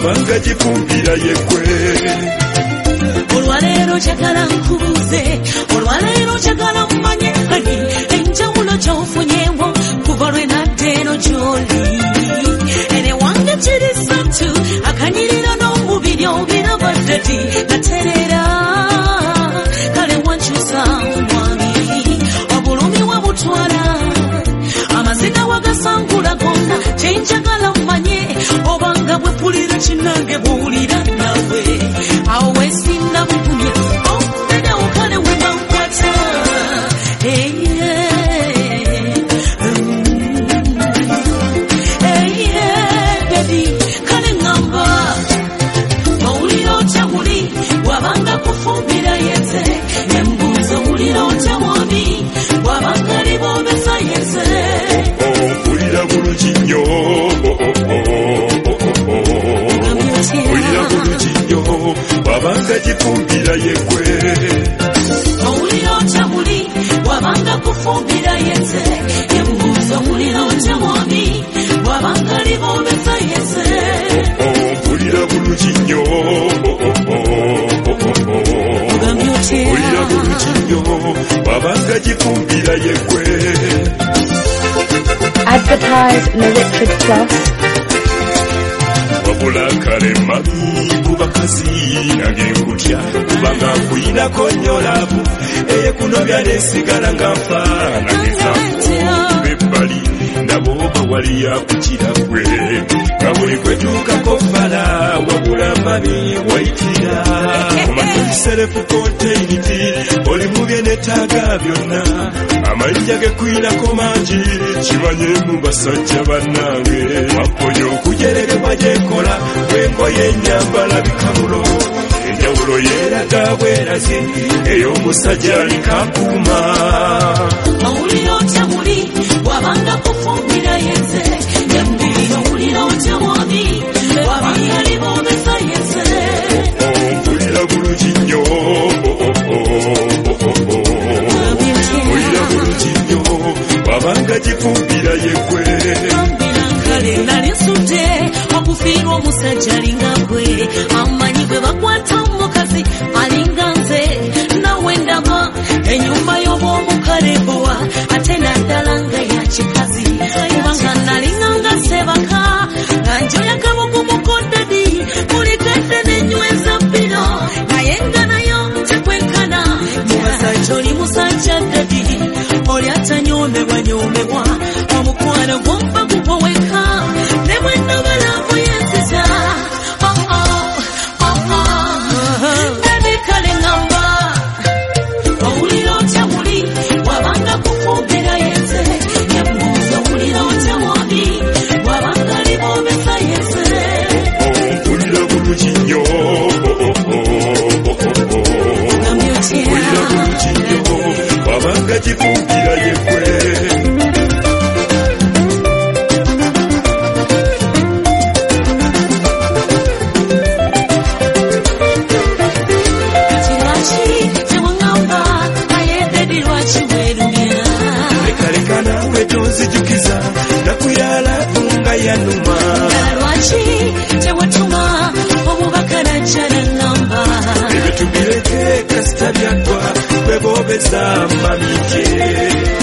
wabanga gifumbira yekwe olwaleero njagala nkubuuze olwaleero njagala mmanye ani enjawulo gy'ofunyeewo kuva lwe nadda eno gy'oli ene wange kiri ssatu akanyirira n'omubiri obiraba ddati gaterera kale wankyusa mwami obulumi wabutwala amaziga wagasangula gonna kyenjagala mmanye obanga bwe mpulira kinnange bw'owulira nawe awo wesinda bukumye omudadawo kale wembankwata bebi kale ngamba owulira otya buli wabanga kufumbira yeze embuuzo owulira otya mwami wabanga liboobesa yeze mpulira bulungi nnyo mpulira bulungi nnyo wabanga gifumbira yekwe owulira otya buli wabanga kufumbira yeze embuuzo owulira otya mwami wabanga liboobesa yeze mpulira bulungi nnyo mpulira bulungi nnyo wabanga gifumbira yekwe Advertise in the Richard Plus. wabula kale mami ku bakazi nange nkutya kubanga nkuyinako nnyo laavu eyekunobya nesigala nga nfaananiza bebbali nabo bawali yakukira gwe nga buli kwetuukako fala wabula mami wayitira omatuliserefu konteiniti oli mu byenetaaga byonna amayinja gekwinako mangi kimanye mu basajja bannange waponya okujererebwa gyekola bwengoye ennyambala bikabulo enjawulo yeeraga bwerazi ey'omusajja alikakuuma owulira otya buli wabanga kufumbira yeze embiri owulira otya mwami wabanga liboobesa yeze mpulira bulungi nnyo mpulira bulungi nnyo wabanga gifumbira yekwe kale nali nsudde okufiirwa omusajja alinga gwe amanyi gwe bakwata omukazi alinga nze nawe ndaba ennyumba y'obwomukalebowa ate naddala nga ya kikazi kubanga nalinga nga sebaka nga njoya kabugumukoddadi mulikadde n'enyweza bbiro naye nga nayo tekwenkana mubasajja oli musajja ddadi oli atanyomebwa omukwano gwompa gugwoweka ne bwe nobalamu yenziza bebi kale ngamba owulira otya buli wabanga kufumbira yeze embuuzo owulira otya mwami wabanga liboobesa yeze mpulira bulungi nnyo mpulira bulungi nnyo wabanga gifumbira yekwe tonzijukiza nakuyala nga yanuma lwaki tewatuma omubaka najjala ngamba ebyo tubireke kasita byaggwa kweboobeza mamije